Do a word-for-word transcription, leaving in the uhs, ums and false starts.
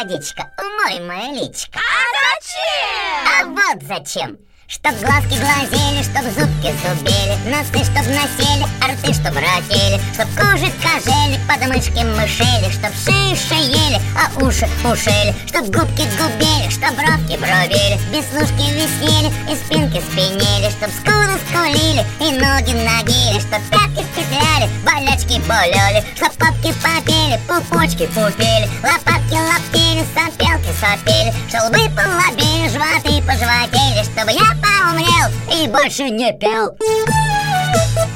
водичка, умой мое личико. А А зачем? вот зачем. Чтоб глазки глазели, чтоб зубки зубели, носы чтоб носели, а рты чтоб ротели, чтоб кожи кожели, подмышки мышели, чтоб шеи шеели, а уши ушели, чтоб губки губели, чтоб бровки бровели, веснушки виснели и спинки спинели, чтоб скулы скулили и ноги ногили, чтоб пятки петляли, болячки боляли, чтоб попки попели, пупочки пупели, лопатки лаптели, сопелки сопели, чтоб лбы полобели, животы пожеватели, чтобы я поумнел и больше не пел.